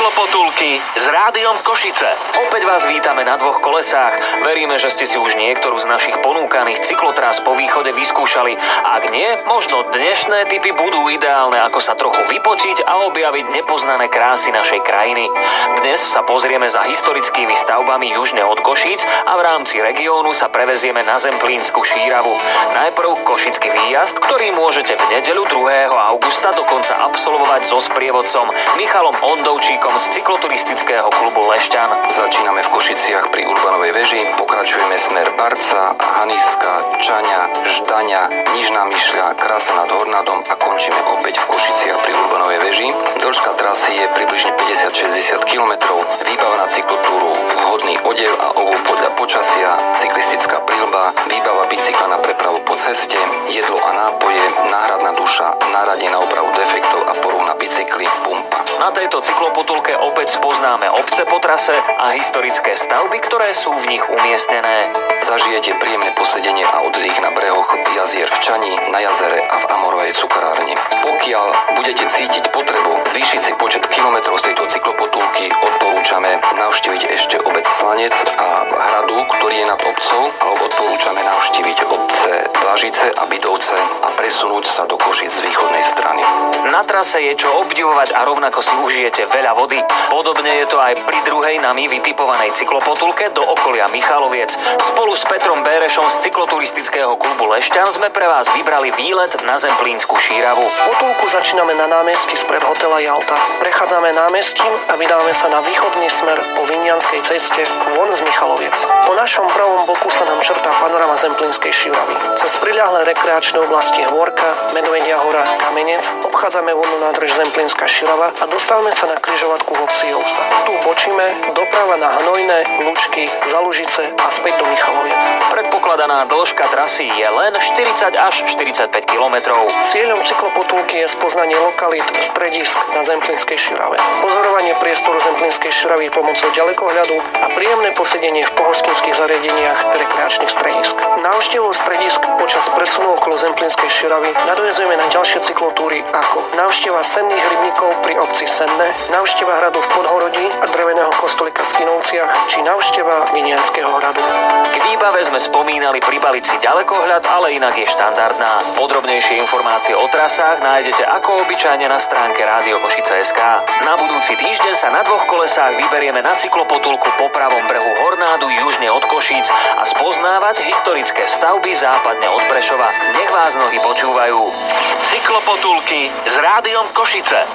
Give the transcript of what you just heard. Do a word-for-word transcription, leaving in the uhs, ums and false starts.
Cyklopotulky s Rádiom Košice. Opäť vás vítame na dvoch kolesách. Veríme, že ste si už niektorú z našich ponúkaných cyklotrás po východe vyskúšali. Ak nie, možno dnešné tipy budú ideálne, ako sa trochu vypotiť a objaviť nepoznané krásy našej krajiny. Dnes sa pozrieme za historickými stavbami južne od Košíc a v rámci regiónu sa prevezieme na Zemplínsku Šíravu. Najprv košický výjazd, ktorý môžete v nedeľu druhého augusta dokonca absolvovať so sprievodcom Michalom Ondovčíkom z cykloturistického klubu Lešťan. Začíname v Košiciach pri Urbanovej veži, pokračujeme smer Barca, Haniska, Čaňa, Ždaňa, Nižná Myšľa, Krása nad Hornadom a končíme opäť v Košiciach pri Urbanovej veži. Dĺžka trasy je približne päťdesiat až šesťdesiat kilometrov, výbava na cyklotúru, vhodný odev a obuv podľa počasia, cyklistická príľba, výbava bicykla na prepravu po ceste, jedlo a nápoje, náhradná duša, náradie na opravu defektov a poruch na bicykli, pumpa. Na tejto cyklopotulke opäť spoznáme obce po trase a historické stavby, ktoré sú v nich umiestnené. Zažijete príjemné posedenie a oddych na brehoch jazier v Čani, na jazere a v Amorovej cukrárni. Pokiaľ budete cítiť potrebu zvýšiť si počet kilometrov z tejto cyklopotulky, odporúčame navštíviť ešte obec Slanec a Hradu, ktorý je nad obcov, alebo odporúčame navštíviť obce Blažice a Bydovce a presunúť sa do Košic z východnej strany. Na trase je čo obdivovať a rovnako si užijete veľa vody. Podobne je to aj pri druhej nami vytipovanej cyklopotulke do okolia Michaloviec. Spolu s Petrom Bérešom z cykloturistického klubu Lešťan sme pre vás vybrali výlet na Zemplínsku Šíravu. Potulku začíname na námestí spred hotela Jalta. Prechádzame námestím a vydávame sa na východný smer po Vinianskej ceste von z Michaloviec. Po našom pravom boku sa nám črtá panorama Zemplínskej Šíravy. Cez priľahlé rekreačné oblasti Hôrka, Medvedia hora, Kamenec obchádzame vodnú nádrž Zemplínska Šírava a dostávame sa na križovatku v obci Jousa. Tu bočíme doprava na Hnojné, Lučky, Zalužice a späť do Michaloviec. Predpokladaná dĺžka trasy je len štyridsať až štyridsaťpäť kilometrov. Cieľom cyklopotulky je spoznanie lokalít stredisk na Zemplínskej Šírave, pozorovanie priestoru Zemplínskej Šíravy pomocou ďalekohľadu a príjemné posedenie v pohostinských zariadeniach rekreačných stredisk. Návštevou stredisk počas presunu okolo Zemplínskej Šíravy nadväzujeme na ďalšie cyklotúry ako návšteva senných rybníkov pri obci Senné, návšteva hradu v Podhorodí a dreveného kostolika v Kinovciach či návšteva Vinianského hradu. K výbave sme spomínali pribaviť si ďalekohľad, ale inak je štandardná. Podrobnejšie informácie o trasách nájdete ako obyčajne na stránke rádio košice bodka es ká. Na budúci týždeň sa na dvoch kolesách vyberieme na cyklopotulku po pravom brehu Hornádu južne od Košíc a spoznávať historické stavby západne od Prešova. Nech vás nohy počúvajú. Cyklopotulky s Rádiom Košice.